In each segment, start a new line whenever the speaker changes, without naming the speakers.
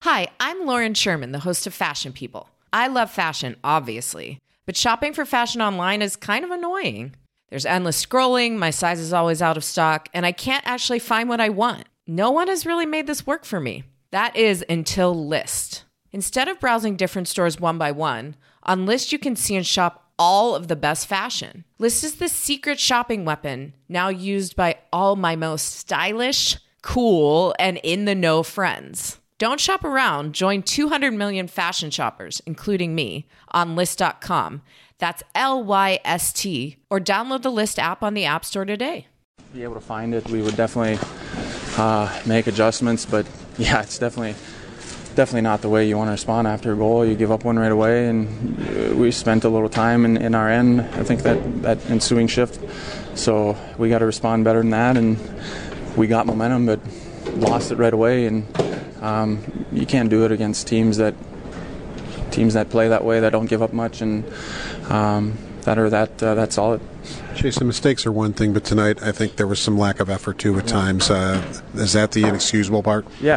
Hi, I'm Lauren Sherman, the host of Fashion People. I love fashion, obviously, but shopping for fashion online is kind of annoying. There's endless scrolling, my size is always out of stock, and I can't actually find what I want. No one has really made this work for me. That is until Lyst. Instead of browsing different stores one by one, on Lyst you can see and shop all of the best fashion. Lyst is the secret shopping weapon, now used by all my most stylish, cool, and in-the-know friends. Don't shop around. Join 200 million fashion shoppers, including me, on Lyst.com. That's Lyst, or download the Lyst app on the App Store today.
Be able to find it, we would definitely make adjustments, but yeah, it's definitely not the way you want to respond after a goal. You give up one right away, and we spent a little time in our end, I think, that ensuing shift. So we got to respond better than that, and we got momentum, but lost it right away, and you can't do it against teams that play that way, that don't give up much, and that are that solid.
Jason, mistakes are one thing, but tonight I think there was some lack of effort too at times. Is that the inexcusable part?
Yeah,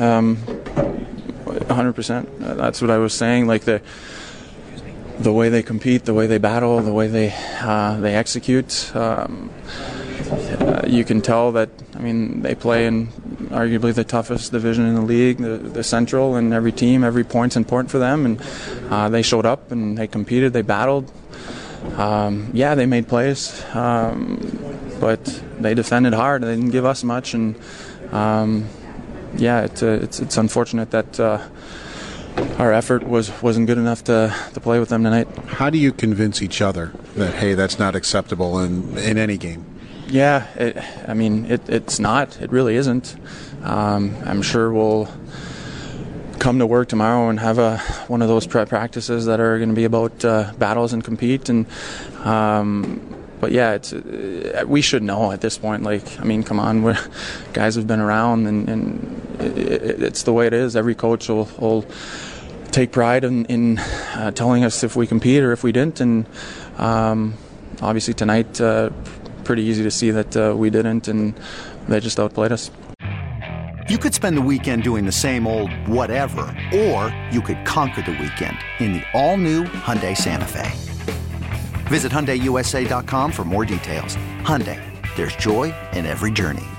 100%. That's what I was saying. Like the way they compete, the way they battle, the way they execute. You can tell that. I mean, they play in arguably the toughest division in the league, the Central, and every team, every point's important for them, and they showed up and they competed, they battled. Yeah, they made plays, but they defended hard. They didn't give us much, and yeah, it's unfortunate that our effort wasn't good enough to play with them tonight.
How do you convince each other that, hey, that's not acceptable in any game?
Yeah, it's not. It really isn't. I'm sure we'll come to work tomorrow and have one of those prep practices that are going to be about battles and compete. And but yeah, we should know at this point. Like, I mean, come on, guys have been around, and it's the way it is. Every coach will take pride in telling us if we compete or if we didn't. And obviously tonight, pretty easy to see that we didn't, and they just outplayed us.
You could spend the weekend doing the same old whatever, or you could conquer the weekend in the all-new Hyundai Santa Fe. Visit HyundaiUSA.com for more details. Hyundai, there's joy in every journey.